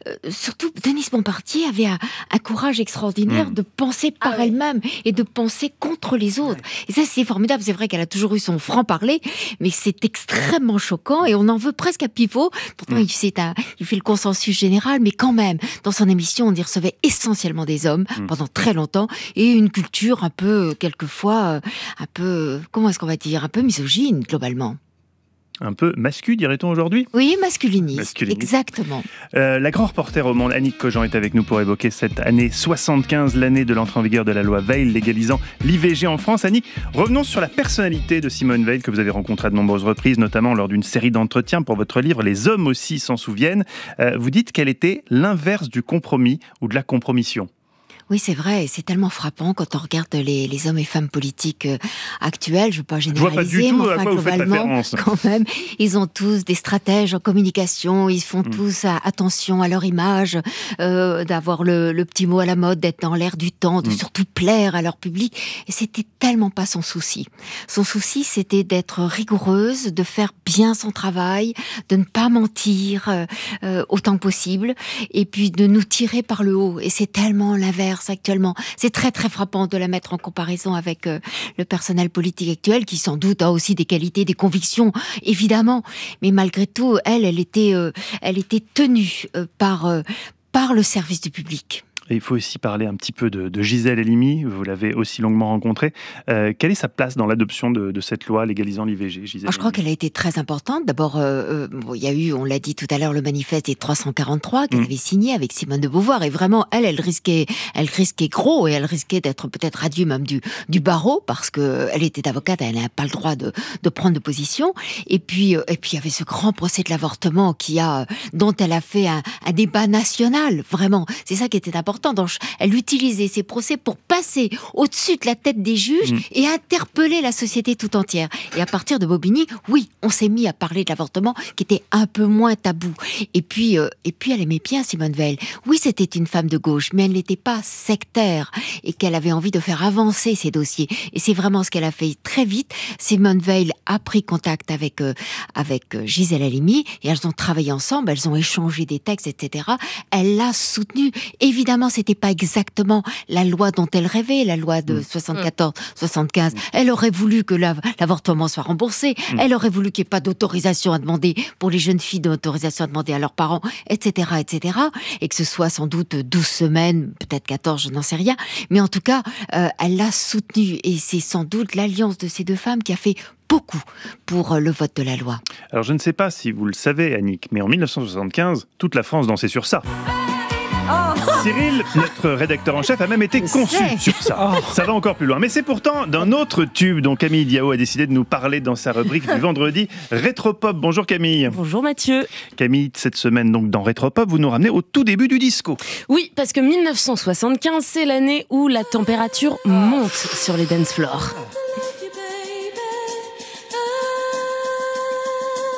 Denise Bombardier avait un courage extraordinaire de penser par elle-même et de penser contre les autres. Et ça, c'est formidable. C'est vrai qu'elle a toujours eu son franc-parler, mais c'est extrêmement choquant et on en veut presque à Pivot. Pourtant, il fait le consensus général, mais quand même, dans son émission, on y recevait essentiellement des hommes pendant très longtemps et une culture un peu, quelquefois, comment est-ce qu'on va dire, un peu misogyne, globalement. Un peu mascu, dirait-on aujourd'hui ? Oui, masculiniste, exactement. La grande reporter au Monde, Annick Cogent, est avec nous pour évoquer cette année 75, l'année de l'entrée en vigueur de la loi Veil légalisant l'IVG en France. Annick, revenons sur la personnalité de Simone Veil que vous avez rencontrée à de nombreuses reprises, notamment lors d'une série d'entretiens pour votre livre « Les hommes aussi s'en souviennent ». Vous dites qu'elle était l'inverse du compromis ou de la compromission. Oui, c'est vrai, c'est tellement frappant quand on regarde les hommes et femmes politiques actuels. Je ne veux pas généraliser, mais enfin, globalement, quand même, ils ont tous des stratèges en communication, ils font tous attention à leur image, d'avoir le petit mot à la mode, d'être dans l'air du temps, de surtout plaire à leur public. Et c'était tellement pas son souci. Son souci, c'était d'être rigoureuse, de faire bien son travail, de ne pas mentir autant que possible, et puis de nous tirer par le haut. Et c'est tellement l'inverse actuellement. C'est très très frappant de la mettre en comparaison avec le personnel politique actuel qui sans doute a aussi des qualités, des convictions, évidemment. Mais malgré tout, elle était tenue par le service du public. Et il faut aussi parler un petit peu de Gisèle Halimi, vous l'avez aussi longuement rencontrée. Quelle est sa place dans l'adoption de cette loi légalisant l'IVG, Gisèle Halimi ? Je crois qu'elle a été très importante. D'abord, il y a eu, on l'a dit tout à l'heure, le manifeste des 343 qu'elle avait signé avec Simone de Beauvoir. Et vraiment, elle risquait gros et elle risquait d'être peut-être radiée même du barreau parce qu'elle était avocate, elle n'a pas le droit de prendre de position. Et puis, il y avait ce grand procès de l'avortement dont elle a fait un débat national. Vraiment, c'est ça qui était important. Donc, elle utilisait ces procès pour passer au-dessus de la tête des juges et interpeller la société tout entière. Et à partir de Bobigny, oui, on s'est mis à parler de l'avortement qui était un peu moins tabou. Et puis elle aimait bien Simone Veil. Oui, c'était une femme de gauche, mais elle n'était pas sectaire et qu'elle avait envie de faire avancer ces dossiers. Et c'est vraiment ce qu'elle a fait très vite. Simone Veil a pris contact avec Gisèle Halimi et elles ont travaillé ensemble, elles ont échangé des textes, etc. Elle l'a soutenue. Évidemment, c'était pas exactement la loi dont elle rêvait, la loi de 74-75. Elle aurait voulu que l'avortement soit remboursé. Elle aurait voulu qu'il n'y ait pas d'autorisation à demander pour les jeunes filles, d'autorisation à demander à leurs parents, etc., etc. Et que ce soit sans doute 12 semaines, peut-être 14, je n'en sais rien. Mais en tout cas, elle l'a soutenue. Et c'est sans doute l'alliance de ces deux femmes qui a fait beaucoup pour le vote de la loi. Alors je ne sais pas si vous le savez, Annick, mais en 1975, toute la France dansait sur ça. Cyril, notre rédacteur en chef, a même été conçu sur ça. Ça va encore plus loin. Mais c'est pourtant d'un autre tube dont Camille Diao a décidé de nous parler dans sa rubrique du vendredi, Rétropop. Bonjour Camille. Bonjour Mathieu. Camille, cette semaine donc dans Rétropop, vous nous ramenez au tout début du disco. Oui, parce que 1975, c'est l'année où la température monte sur les dance floors. Fait chaud, non ?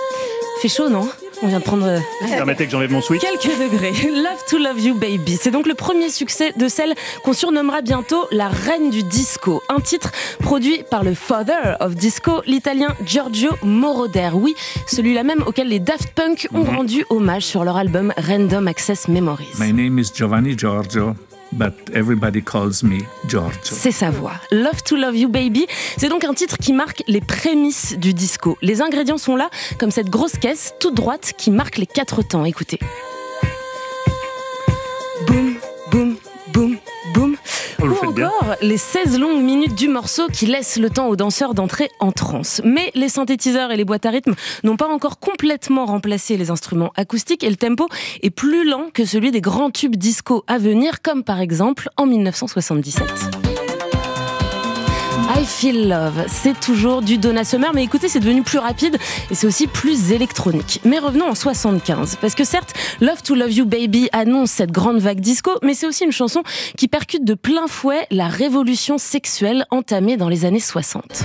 On vient de prendre Permettez que j'enlève mon switch. quelques degrés. Love to Love You Baby, c'est donc le premier succès de celle qu'on surnommera bientôt la reine du disco. Un titre produit par le father of disco, l'italien Giorgio Moroder. Oui, celui-là même auquel les Daft Punk ont rendu hommage sur leur album Random Access Memories. My name is Giovanni Giorgio. But everybody calls me Giorgio. C'est sa voix. Love to Love You Baby, c'est donc un titre qui marque les prémices du disco. Les ingrédients sont là, comme cette grosse caisse toute droite qui marque les 4 temps. Écoutez. Boum, boum, boum, boum. Ou encore les 16 longues minutes du morceau qui laissent le temps aux danseurs d'entrer en transe. Mais les synthétiseurs et les boîtes à rythme n'ont pas encore complètement remplacé les instruments acoustiques et le tempo est plus lent que celui des grands tubes disco à venir, comme par exemple en 1977. I Feel Love, c'est toujours du Donna Summer, mais écoutez, c'est devenu plus rapide et c'est aussi plus électronique. Mais revenons en 75, parce que certes, Love to Love You Baby annonce cette grande vague disco, mais c'est aussi une chanson qui percute de plein fouet la révolution sexuelle entamée dans les années 60.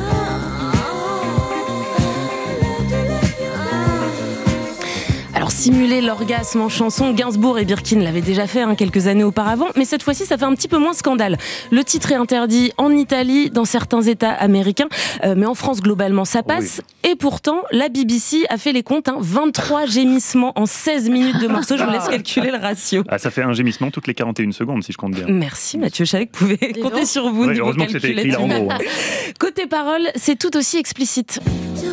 Alors, simuler l'orgasme en chanson, Gainsbourg et Birkin l'avaient déjà fait quelques années auparavant, mais cette fois-ci, ça fait un petit peu moins scandale. Le titre est interdit en Italie, dans certains États américains, mais en France, globalement, ça passe. Oui. Et pourtant, la BBC a fait les comptes, 23 gémissements en 16 minutes de morceau. Je vous laisse calculer le ratio. Ah, ça fait un gémissement toutes les 41 secondes, si je compte bien. Merci Mathieu, je savais que vous pouvez compter sur vous. Oui, heureusement que c'était écrit là en gros. Côté paroles, c'est tout aussi explicite.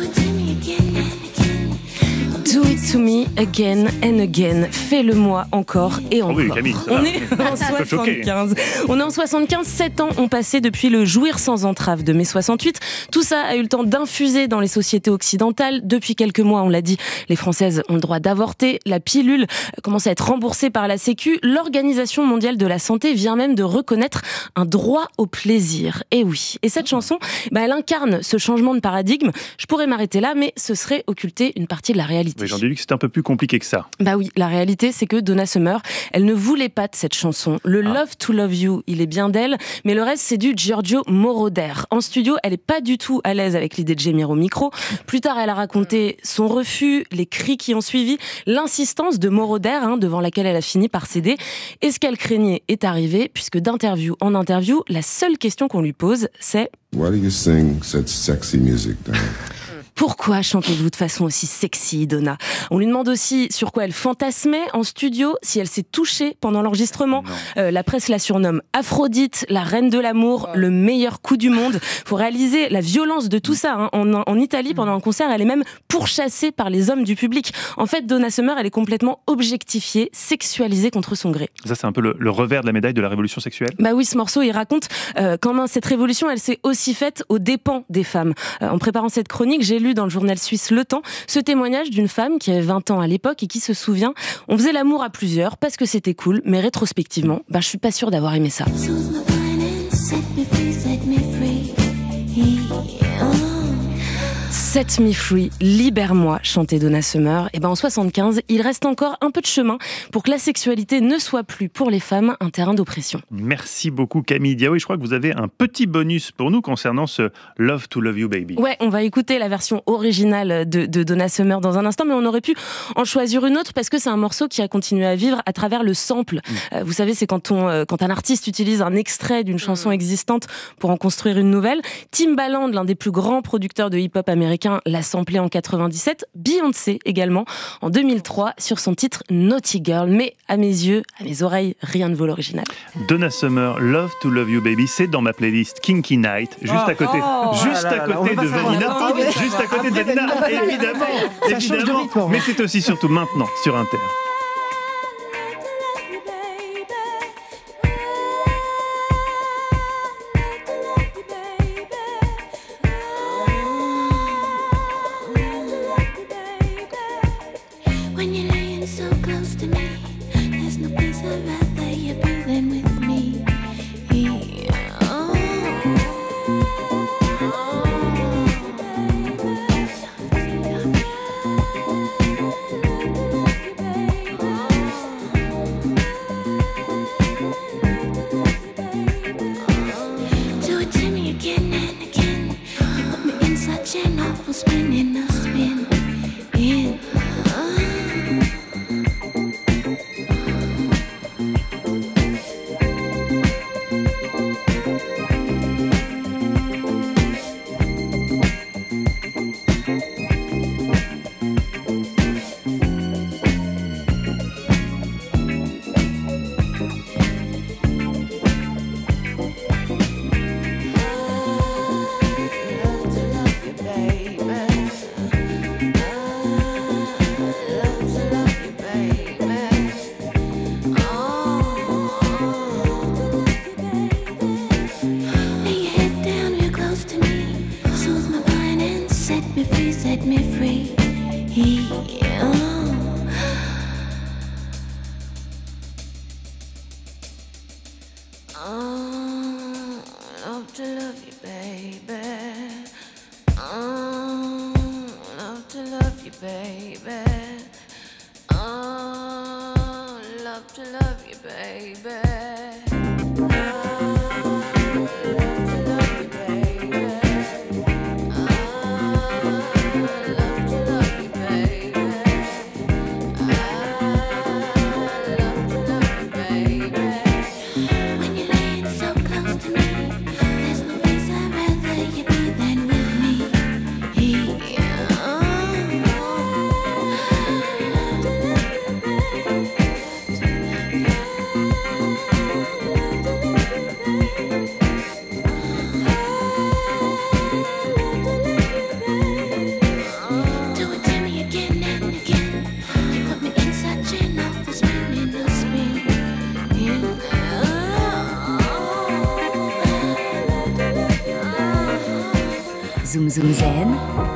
Do it to me again and again. Fais-le-moi encore et encore. Oui, Camille, on est en 75. On est en 75, 7 ans ont passé depuis le Jouir sans entrave de mai 68. Tout ça a eu le temps d'infuser dans les sociétés occidentales. Depuis quelques mois, on l'a dit, les Françaises ont le droit d'avorter. La pilule commence à être remboursée par la Sécu. L'Organisation mondiale de la santé vient même de reconnaître un droit au plaisir. Et oui. Et cette chanson, elle incarne ce changement de paradigme. Je pourrais m'arrêter là, mais ce serait occulter une partie de la réalité. Oui, j'en ai lu que c'était un peu plus compliqué que ça. Bah oui, la réalité, c'est que Donna Summer, elle ne voulait pas de cette chanson. Le Love to Love You, il est bien d'elle, mais le reste, c'est du Giorgio Moroder. En studio, elle est pas du tout à l'aise avec l'idée de gémir au micro. Plus tard, elle a raconté son refus, les cris qui ont suivi, l'insistance de Moroder, devant laquelle elle a fini par céder. Et ce qu'elle craignait est arrivé, puisque d'interview en interview, la seule question qu'on lui pose, c'est Why do you sing such sexy music, Donna? Pourquoi chantez-vous de façon aussi sexy, Donna ? On lui demande aussi sur quoi elle fantasmait en studio, si elle s'est touchée pendant l'enregistrement. La presse la surnomme Aphrodite, la reine de l'amour, le meilleur coup du monde. Faut réaliser la violence de tout ça. En Italie, pendant un concert, elle est même pourchassée par les hommes du public. En fait, Donna Summer, elle est complètement objectifiée, sexualisée contre son gré. Ça, c'est un peu le revers de la médaille de la révolution sexuelle. Bah oui, ce morceau, il raconte comment cette révolution, elle s'est aussi faite aux dépens des femmes. En préparant cette chronique, j'ai lu dans le journal suisse Le Temps ce témoignage d'une femme qui avait 20 ans à l'époque et qui se souvient, on faisait l'amour à plusieurs parce que c'était cool, mais rétrospectivement, je suis pas sûre d'avoir aimé ça. Set me free, libère-moi, chantait Donna Summer. Et en 75, il reste encore un peu de chemin pour que la sexualité ne soit plus pour les femmes un terrain d'oppression. Merci beaucoup Camille Diaoui. Je crois que vous avez un petit bonus pour nous concernant ce Love to Love You Baby. Ouais, on va écouter la version originale de Donna Summer dans un instant, mais on aurait pu en choisir une autre parce que c'est un morceau qui a continué à vivre à travers le sample. Vous savez, c'est quand un artiste utilise un extrait d'une chanson existante pour en construire une nouvelle. Timbaland, l'un des plus grands producteurs de hip-hop américain, l'a samplé en 97, Beyoncé également en 2003 sur son titre Naughty Girl, mais à mes yeux, à mes oreilles, rien ne vaut l'original. Donna Summer, Love to Love You Baby, c'est dans ma playlist Kinky Night, juste à côté de Vanina, juste à côté de Vanina, évidemment, mais c'est aussi surtout maintenant sur Inter. Zoom Zoom Zen,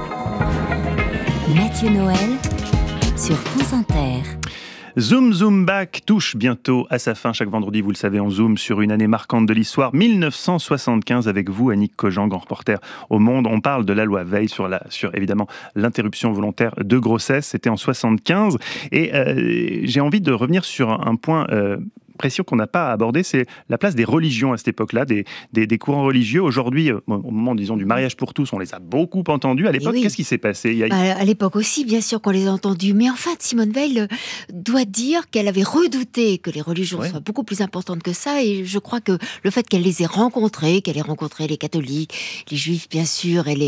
Mathieu Noël sur France Inter. Zoom Zoom Back touche bientôt à sa fin. Chaque vendredi, vous le savez, on zoome sur une année marquante de l'histoire. 1975 avec vous, Annick Cogent, grand reporter au Monde. On parle de la loi Veil sur évidemment l'interruption volontaire de grossesse. C'était en 75. Et j'ai envie de revenir sur un point précis qu'on n'a pas abordé, c'est la place des religions à cette époque-là, des courants religieux. Aujourd'hui, au moment, disons, du mariage pour tous, on les a beaucoup entendus. À l'époque, qu'est-ce qui s'est passé? À l'époque aussi, bien sûr qu'on les a entendus. Mais en fait, Simone Veil doit dire qu'elle avait redouté que les religions soient beaucoup plus importantes que ça. Et je crois que le fait qu'elle les ait rencontrées, qu'elle ait rencontré les catholiques, les juifs, bien sûr, et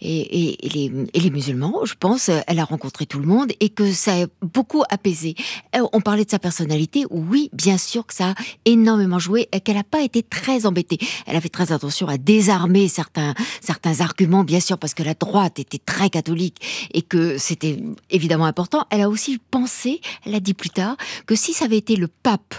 les musulmans, je pense, elle a rencontré tout le monde et que ça a beaucoup apaisé. On parlait de sa personnalité. Oui, bien sûr que ça a énormément joué et qu'elle n'a pas été très embêtée. Elle avait très attention à désarmer certains arguments, bien sûr, parce que la droite était très catholique et que c'était évidemment important. Elle a aussi pensé, elle l'a dit plus tard, que si ça avait été le pape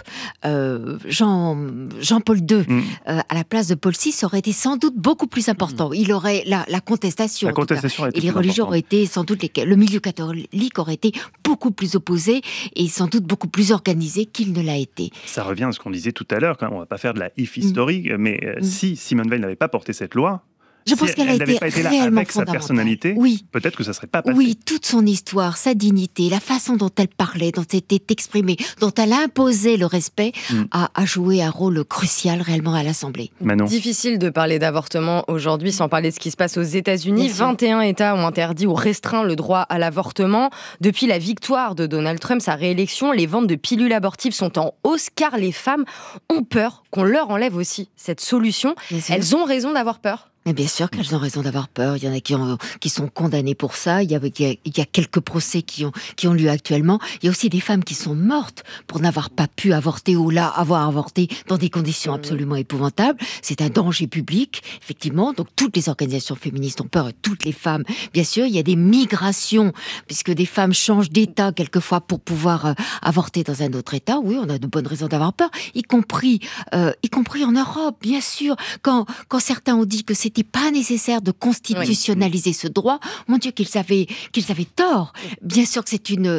Jean-Paul II à la place de Paul VI, ça aurait été sans doute beaucoup plus important. Il aurait la contestation. La contestation et les religions auraient été sans doute le milieu catholique aurait été beaucoup plus opposé et sans doute beaucoup plus organisé qu'il ne l'a été. Ça revient à ce qu'on disait tout à l'heure, on ne va pas faire de la if-history, mais si Simone Veil n'avait pas porté cette loi, je pense qu'elle a été pas été là réellement avec sa personnalité, peut-être que ça ne serait pas passé. Oui, toute son histoire, sa dignité, la façon dont elle parlait, dont elle était exprimée, dont elle imposait le respect, a joué un rôle crucial réellement à l'Assemblée. Manon. Difficile de parler d'avortement aujourd'hui sans parler de ce qui se passe aux États-Unis. 21 États ont interdit ou restreint le droit à l'avortement. Depuis la victoire de Donald Trump, sa réélection, les ventes de pilules abortives sont en hausse car les femmes ont peur qu'on leur enlève aussi cette solution. Elles ont raison d'avoir peur. Mais bien sûr qu'elles ont raison d'avoir peur. Il y en a qui sont condamnés pour ça. Il y a quelques procès qui ont lieu actuellement. Il y a aussi des femmes qui sont mortes pour n'avoir pas pu avorter ou avoir avorté dans des conditions absolument épouvantables. C'est un danger public, effectivement. Donc toutes les organisations féministes ont peur et toutes les femmes. Bien sûr, il y a des migrations puisque des femmes changent d'état quelquefois pour pouvoir avorter dans un autre état. Oui, on a de bonnes raisons d'avoir peur, y compris en Europe, bien sûr. Quand certains ont dit que c'était pas nécessaire de constitutionnaliser ce droit. Mon Dieu, qu'ils avaient tort. Bien sûr que c'est une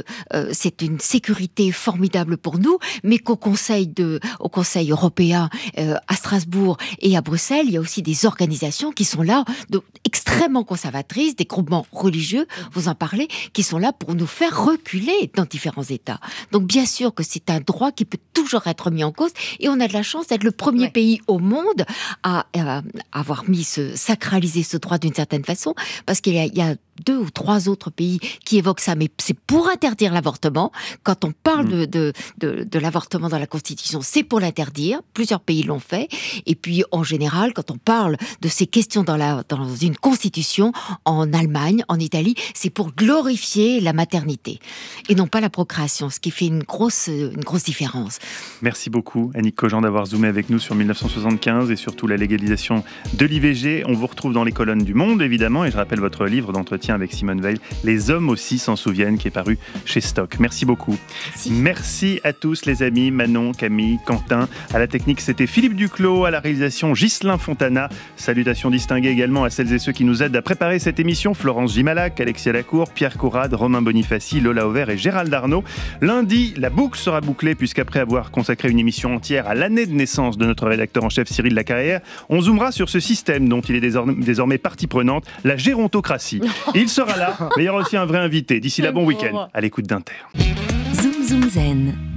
sécurité formidable pour nous, mais au Conseil européen à Strasbourg et à Bruxelles, il y a aussi des organisations qui sont là, extrêmement conservatrices, des groupements religieux, vous en parlez, qui sont là pour nous faire reculer dans différents États. Donc bien sûr que c'est un droit qui peut toujours être mis en cause, et on a de la chance d'être le premier pays au monde à avoir sacralisé ce droit d'une certaine façon, parce qu'il y a 2 ou 3 autres pays qui évoquent ça, mais c'est pour interdire l'avortement. Quand on parle de l'avortement dans la Constitution, c'est pour l'interdire. Plusieurs pays l'ont fait. Et puis, en général, quand on parle de ces questions dans une Constitution, en Allemagne, en Italie, c'est pour glorifier la maternité et non pas la procréation, ce qui fait une grosse différence. Merci beaucoup, Annick Cogent, d'avoir zoomé avec nous sur 1975 et surtout la légalisation de l'IVG. On vous retrouve dans les colonnes du Monde, évidemment, et je rappelle votre livre d'entretien entretien avec Simone Veil. Les hommes aussi s'en souviennent, qui est paru chez Stock. Merci beaucoup. Merci à tous les amis, Manon, Camille, Quentin. À la technique, c'était Philippe Duclos. À la réalisation, Ghislain Fontana. Salutations distinguées également à celles et ceux qui nous aident à préparer cette émission. Florence Gimalac, Alexia Lacour, Pierre Courade, Romain Bonifaci, Lola Auvert et Gérald Arnaud. Lundi, la boucle sera bouclée puisqu'après avoir consacré une émission entière à l'année de naissance de notre rédacteur en chef Cyril Lacarrière, on zoomera sur ce système dont il est désormais partie prenante, la gérontocratie. Il sera là, mais il y aura aussi un vrai invité. D'ici là, bon week-end à l'écoute d'Inter. Zoom Zoom Zen.